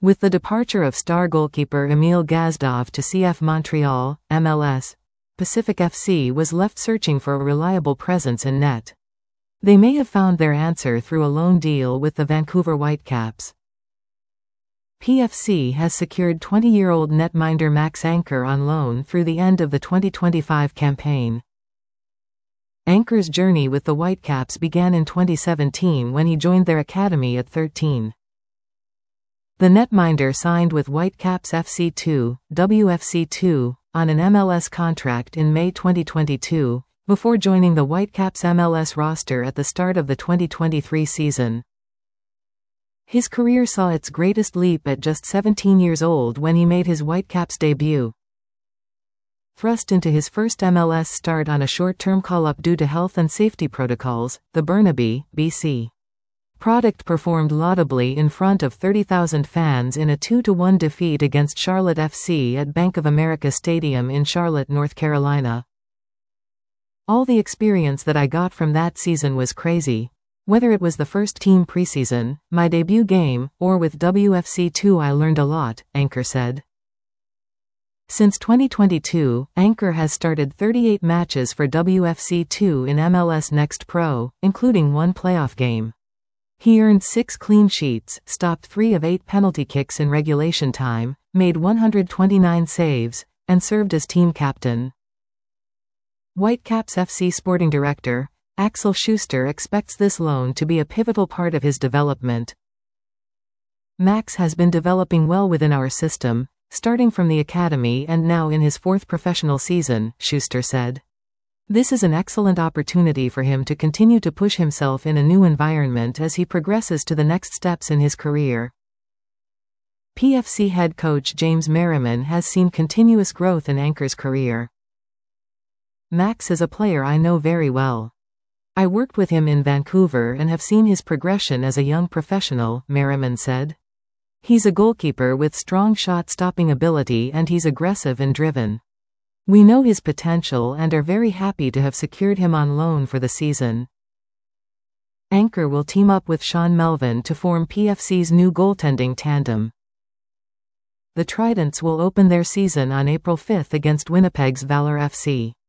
With the departure of star goalkeeper Emil Gazdov to CF Montreal, MLS, Pacific FC was left searching for a reliable presence in net. They may have found their answer through a loan deal with the Vancouver Whitecaps. PFC has secured 20-year-old netminder Max Anker on loan through the end of the 2025 campaign. Anker's journey with the Whitecaps began in 2017 when he joined their academy at 13. The netminder signed with Whitecaps FC2, WFC2, on an MLS contract in May 2022, before joining the Whitecaps MLS roster at the start of the 2023 season. His career saw its greatest leap at just 17 years old when he made his Whitecaps debut. Thrust into his first MLS start on a short-term call-up due to health and safety protocols, the Burnaby, BC product performed laudably in front of 30,000 fans in a 2-1 defeat against Charlotte FC at Bank of America Stadium in Charlotte, North Carolina. All the experience that I got from that season was crazy. Whether it was the first team preseason, my debut game, or with WFC2, I learned a lot, Anker said. Since 2022, Anker has started 38 matches for WFC2 in MLS Next Pro, including one playoff game. He earned 6 clean sheets, stopped 3 of 8 penalty kicks in regulation time, made 129 saves, and served as team captain. Whitecaps FC sporting director, Axel Schuster, expects this loan to be a pivotal part of his development. Max has been developing well within our system, starting from the academy and now in his 4th professional season, Schuster said. This is an excellent opportunity for him to continue to push himself in a new environment as he progresses to the next steps in his career. PFC head coach James Merriman has seen continuous growth in Anker's career. Max is a player I know very well. I worked with him in Vancouver and have seen his progression as a young professional, Merriman said. He's a goalkeeper with strong shot-stopping ability and he's aggressive and driven. We know his potential and are very happy to have secured him on loan for the season. Anker will team up with Sean Melvin to form PFC's new goaltending tandem. The Tridents will open their season on April 5 against Winnipeg's Valor FC.